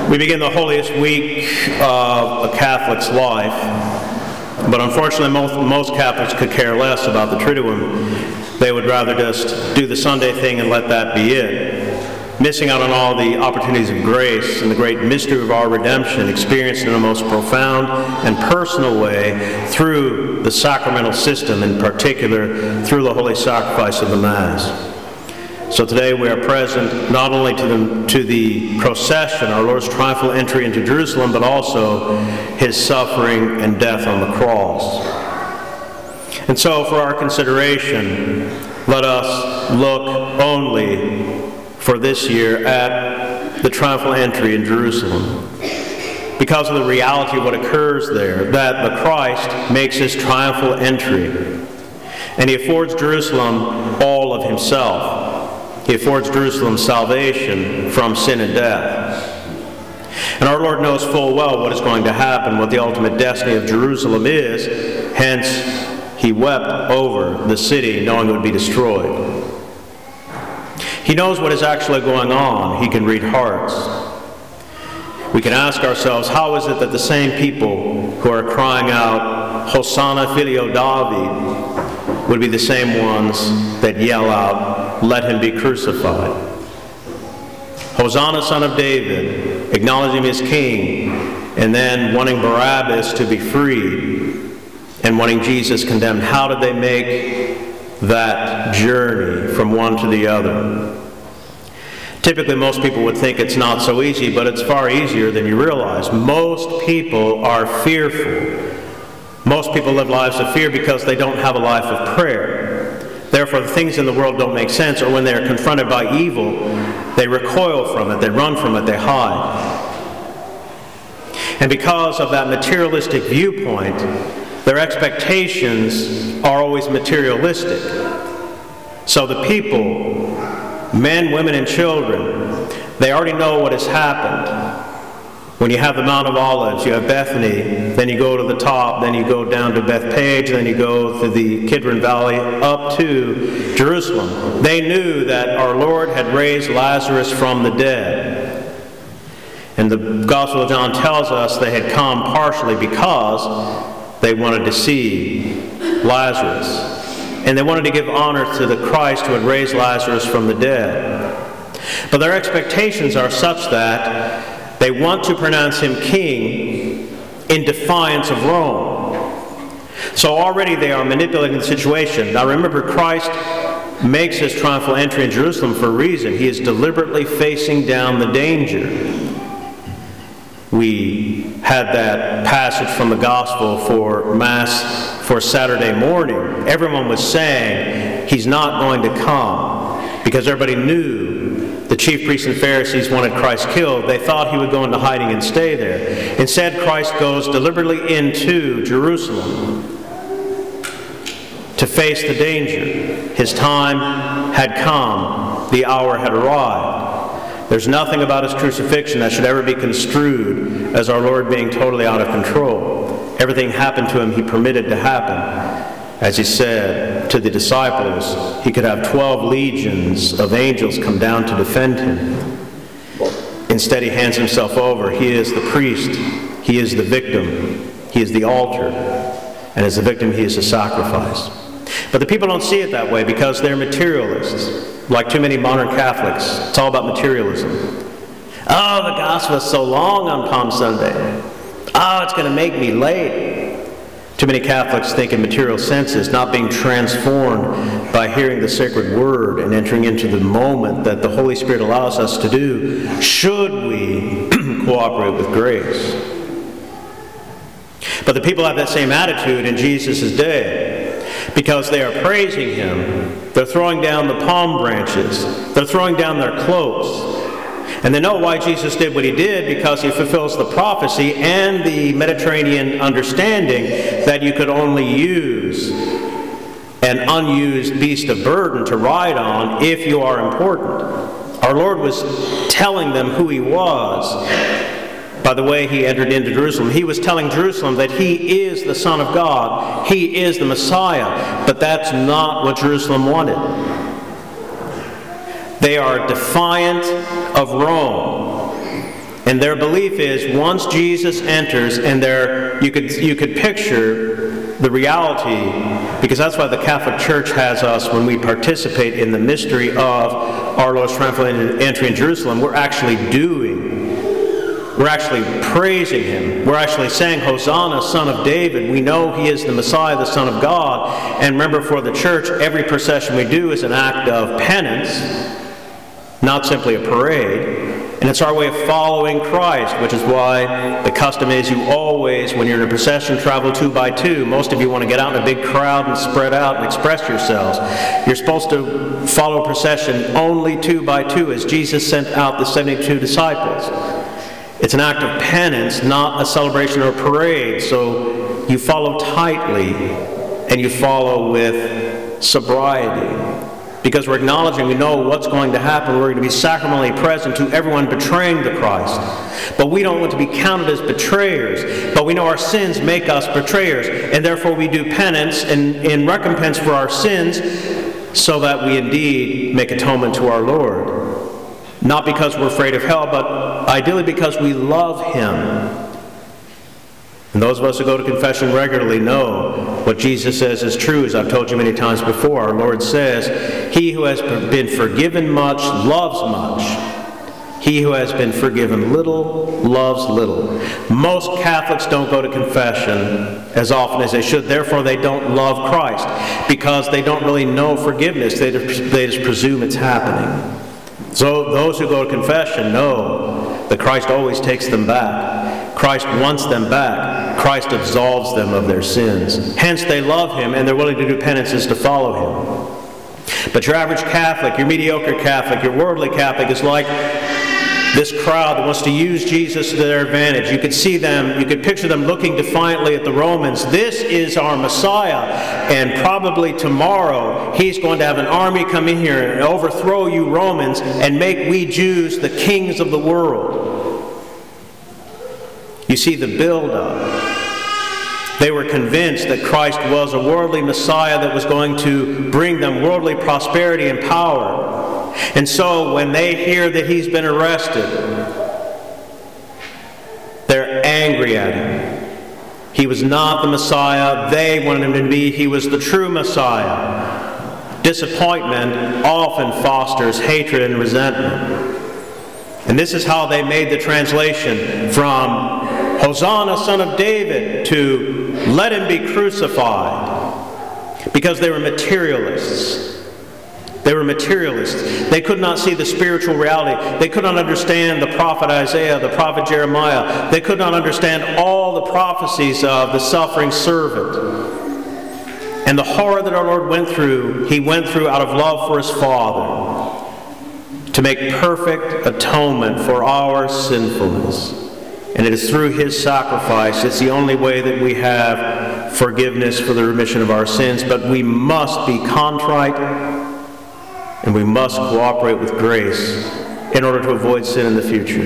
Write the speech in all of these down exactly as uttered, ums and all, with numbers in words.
We begin the holiest week of a Catholic's life, but unfortunately most, most Catholics could care less about the Triduum. They would rather just do the Sunday thing and let that be it, missing out on all the opportunities of grace and the great mystery of our redemption experienced in a most profound and personal way through the sacramental system, in particular through the holy sacrifice of the Mass. So today we are present not only to the, to the procession, our Lord's triumphal entry into Jerusalem, but also His suffering and death on the cross. And so for our consideration, let us look only for this year at the triumphal entry in Jerusalem, because of the reality of what occurs there, that the Christ makes His triumphal entry, and He affords Jerusalem all of Himself. He affords Jerusalem salvation from sin and death. And our Lord knows full well what is going to happen, what the ultimate destiny of Jerusalem is. Hence, He wept over the city, knowing it would be destroyed. He knows what is actually going on. He can read hearts. We can ask ourselves, how is it that the same people who are crying out, Hosanna Filio David, would be the same ones that yell out, let Him be crucified? Hosanna, Son of David, acknowledging Him as King, and then wanting Barabbas to be freed, and wanting Jesus condemned. How did they make that journey from one to the other? Typically, most people would think it's not so easy, but it's far easier than you realize. Most people are fearful. Most people live lives of fear because they don't have a life of prayer. Therefore, the things in the world don't make sense, or when they are confronted by evil, they recoil from it, they run from it, they hide. And because of that materialistic viewpoint, their expectations are always materialistic. So the people, men, women, and children, they already know what has happened. When you have the Mount of Olives, you have Bethany, then you go to the top, then you go down to Bethpage, then you go through the Kidron Valley up to Jerusalem. They knew that our Lord had raised Lazarus from the dead. And the Gospel of John tells us they had come partially because they wanted to see Lazarus. And they wanted to give honor to the Christ who had raised Lazarus from the dead. But their expectations are such that they want to pronounce Him king in defiance of Rome. So already they are manipulating the situation. Now remember, Christ makes His triumphal entry in Jerusalem for a reason. He is deliberately facing down the danger. We had that passage from the Gospel for Mass for Saturday morning. Everyone was saying He's not going to come because everybody knew the chief priests and Pharisees wanted Christ killed. They thought He would go into hiding and stay there. Instead, Christ goes deliberately into Jerusalem to face the danger. His time had come. The hour had arrived. There's nothing about His crucifixion that should ever be construed as our Lord being totally out of control. Everything happened to Him He permitted to happen. As He said to the disciples, He could have twelve legions of angels come down to defend Him. Instead, He hands Himself over. He is the priest. He is the victim. He is the altar. And as the victim, He is the sacrifice. But the people don't see it that way because they're materialists. Like too many modern Catholics, it's all about materialism. Oh, the gospel is so long on Palm Sunday. Oh, it's going to make me late. Too many Catholics think in material senses, not being transformed by hearing the sacred word and entering into the moment that the Holy Spirit allows us to do, should we cooperate with grace. But the people have that same attitude in Jesus' day. Because they are praising Him, they're throwing down the palm branches, they're throwing down their cloaks. And they know why Jesus did what He did, because He fulfills the prophecy and the Mediterranean understanding that you could only use an unused beast of burden to ride on if you are important. Our Lord was telling them who He was by the way He entered into Jerusalem. He was telling Jerusalem that He is the Son of God. He is the Messiah. But that's not what Jerusalem wanted. They are defiant of Rome. And their belief is once Jesus enters, and there you could you could picture the reality, because that's why the Catholic Church has us when we participate in the mystery of our Lord's triumphal entry in Jerusalem. We're actually doing, we're actually praising Him. We're actually saying, Hosanna, Son of David. We know He is the Messiah, the Son of God. And remember, for the Church, every procession we do is an act of penance, not simply a parade. And it's our way of following Christ, which is why the custom is you always, when you're in a procession, travel two by two. Most of you want to get out in a big crowd and spread out and express yourselves. You're supposed to follow procession only two by two, as Jesus sent out the seventy-two disciples. It's an act of penance, not a celebration or a parade. So you follow tightly, and you follow with sobriety. Because we're acknowledging we know what's going to happen. We're going to be sacramentally present to everyone betraying the Christ. But we don't want to be counted as betrayers. But we know our sins make us betrayers. And therefore we do penance in, in recompense for our sins, so that we indeed make atonement to our Lord. Not because we're afraid of hell, but ideally because we love Him. And those of us who go to confession regularly know what Jesus says is true, as I've told you many times before. Our Lord says, he who has been forgiven much loves much. He who has been forgiven little loves little. Most Catholics don't go to confession as often as they should. Therefore, they don't love Christ, because they don't really know forgiveness. They just, they just presume it's happening. So those who go to confession know that Christ always takes them back. Christ wants them back. Christ absolves them of their sins. Hence they love Him, and they're willing to do penances to follow Him. But your average Catholic, your mediocre Catholic, your worldly Catholic is like this crowd that wants to use Jesus to their advantage. You could see them, you could picture them looking defiantly at the Romans. This is our Messiah, and probably tomorrow He's going to have an army come in here and overthrow you Romans and make we Jews the kings of the world. You see the build-up. They were convinced that Christ was a worldly Messiah that was going to bring them worldly prosperity and power. And so when they hear that He's been arrested, they're angry at Him. He was not the Messiah they wanted Him to be. He was the true Messiah. Disappointment often fosters hatred and resentment. And this is how they made the translation from Hosanna, Son of David, to let Him be crucified. Because they were materialists. They were materialists. They could not see the spiritual reality. They could not understand the prophet Isaiah, the prophet Jeremiah. They could not understand all the prophecies of the suffering servant. And the horror that our Lord went through, He went through out of love for His Father, to make perfect atonement for our sinfulness. And it is through His sacrifice, it's the only way that we have forgiveness for the remission of our sins. But we must be contrite, and we must cooperate with grace in order to avoid sin in the future.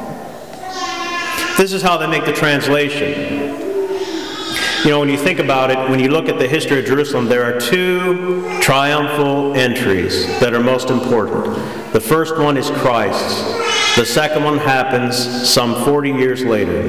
This is how they make the translation. You know, when you think about it, when you look at the history of Jerusalem, there are two triumphal entries that are most important. The first one is Christ's. The second one happens some forty years later,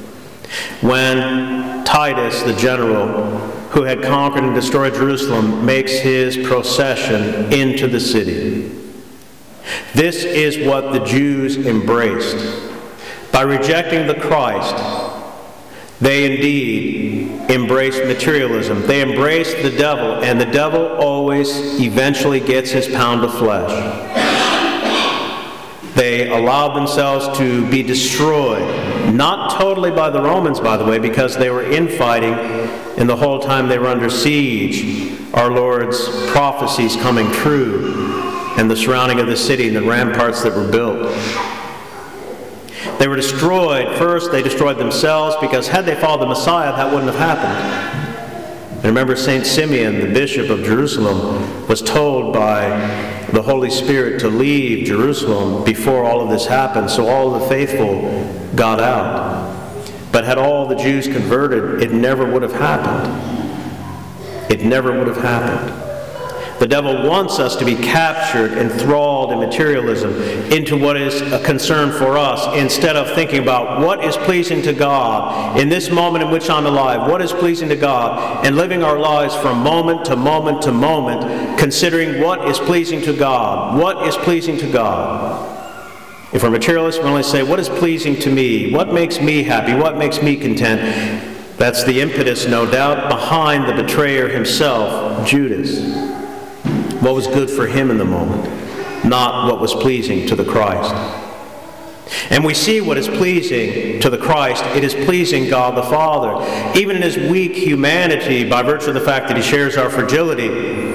when Titus, the general who had conquered and destroyed Jerusalem, makes his procession into the city. This is what the Jews embraced. By rejecting the Christ, they indeed embraced materialism. They embraced the devil, and the devil always eventually gets his pound of flesh. They allowed themselves to be destroyed, not totally by the Romans, by the way, because they were infighting, and the whole time they were under siege, our Lord's prophecies coming true, and the surrounding of the city and the ramparts that were built. They were destroyed. First, they destroyed themselves, because had they followed the Messiah, that wouldn't have happened. And remember, Saint Simeon, the bishop of Jerusalem, was told by the Holy Spirit to leave Jerusalem before all of this happened, so all the faithful got out. But had all the Jews converted, it never would have happened. It never would have happened. The devil wants us to be captured, enthralled in materialism into what is a concern for us, instead of thinking about what is pleasing to God in this moment in which I'm alive, what is pleasing to God, and living our lives from moment to moment to moment, considering what is pleasing to God, what is pleasing to God. If we're materialists, we only say, what is pleasing to me? What makes me happy? What makes me content? That's the impetus, no doubt, behind the betrayer himself, Judas. What was good for him in the moment, not what was pleasing to the Christ. And we see what is pleasing to the Christ. It is pleasing God the Father. Even in his weak humanity, by virtue of the fact that he shares our fragility,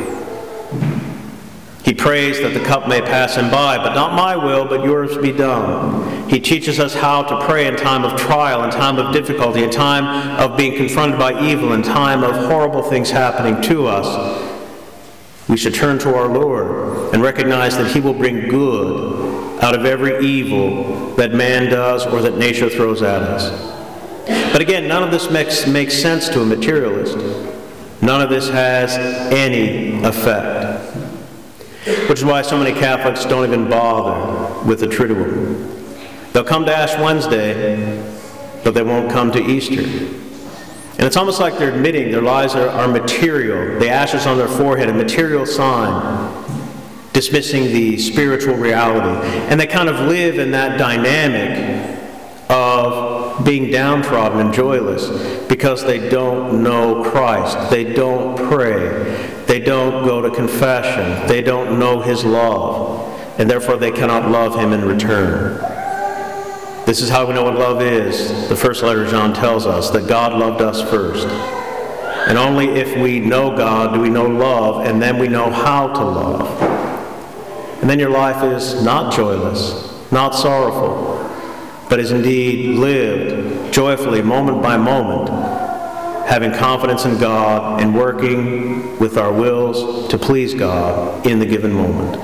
he prays that the cup may pass him by, but not my will, but yours be done. He teaches us how to pray in time of trial, in time of difficulty, in time of being confronted by evil, in time of horrible things happening to us. We should turn to our Lord and recognize that he will bring good out of every evil that man does or that nature throws at us. But again, none of this makes, makes sense to a materialist. None of this has any effect. Which is why so many Catholics don't even bother with the Triduum. They'll come to Ash Wednesday, but they won't come to Easter. And it's almost like they're admitting their lives are, are material. The ashes on their forehead, a material sign, dismissing the spiritual reality. And they kind of live in that dynamic of being downtrodden and joyless because they don't know Christ. They don't pray. They don't go to confession. They don't know his love. And therefore they cannot love him in return. This is how we know what love is. The first letter of John tells us that God loved us first. And only if we know God do we know love, and then we know how to love. And then your life is not joyless, not sorrowful, but is indeed lived joyfully, moment by moment, having confidence in God and working with our wills to please God in the given moment.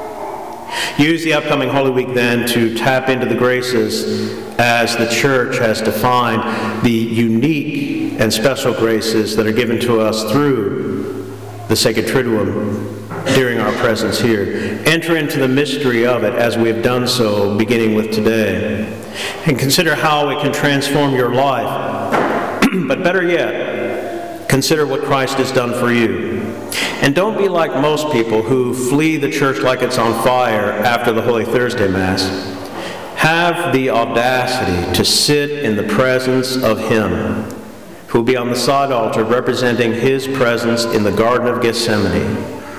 Use the upcoming Holy Week then to tap into the graces as the Church has defined the unique and special graces that are given to us through the Sacred Triduum during our presence here. Enter into the mystery of it as we have done so beginning with today. And consider how it can transform your life. But better yet, consider what Christ has done for you. And don't be like most people who flee the church like it's on fire after the Holy Thursday Mass. Have the audacity to sit in the presence of him who will be on the side altar representing his presence in the Garden of Gethsemane.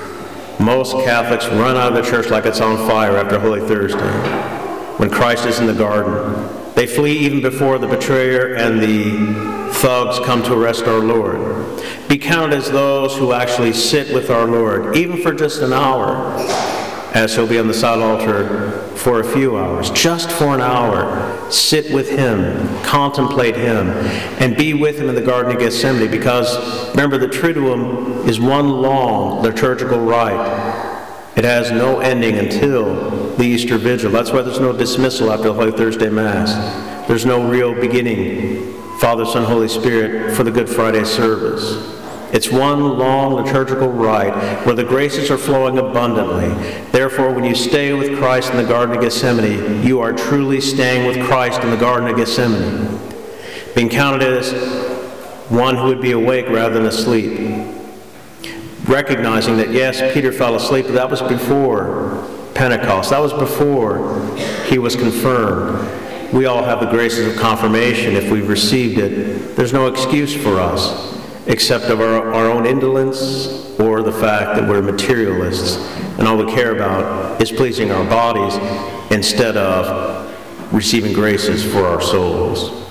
Most Catholics run out of the church like it's on fire after Holy Thursday when Christ is in the garden. They flee even before the betrayer and the thugs come to arrest our Lord. Be counted as those who actually sit with our Lord, even for just an hour, as he'll be on the side altar for a few hours. Just for an hour, sit with him, contemplate him, and be with him in the Garden of Gethsemane, because remember, the Triduum is one long liturgical rite. It has no ending until the Easter Vigil. That's why there's no dismissal after the Holy Thursday Mass. There's no real beginning, Father, Son, Holy Spirit, for the Good Friday service. It's one long liturgical rite where the graces are flowing abundantly. Therefore, when you stay with Christ in the Garden of Gethsemane, you are truly staying with Christ in the Garden of Gethsemane, being counted as one who would be awake rather than asleep. Recognizing that, yes, Peter fell asleep, but that was before Pentecost. That was before he was confirmed. We all have the graces of confirmation if we've received it. There's no excuse for us except of our, our own indolence or the fact that we're materialists and all we care about is pleasing our bodies instead of receiving graces for our souls.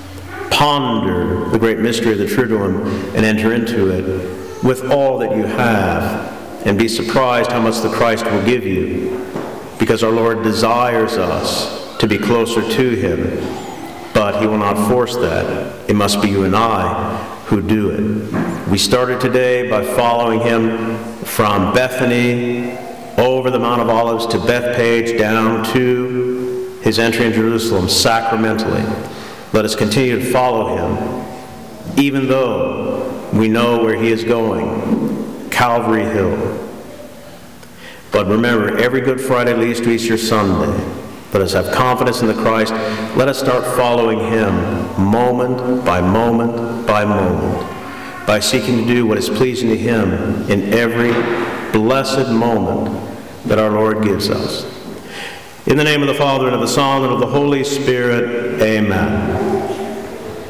Ponder the great mystery of the Triduum and enter into it with all that you have, and be surprised how much the Christ will give you, because our Lord desires us to be closer to him, but he will not force that. It must be you and I who do it. We started today by following him from Bethany over the Mount of Olives to Bethpage down to his entry in Jerusalem sacramentally. Let us continue to follow him, even though we know where he is going, Calvary Hill, But remember, every Good Friday leads to Easter Sunday. Let us have confidence in the Christ. Let us start following him moment by moment by moment, by seeking to do what is pleasing to him in every blessed moment that our Lord gives us. In the name of the Father, and of the Son, and of the Holy Spirit, amen.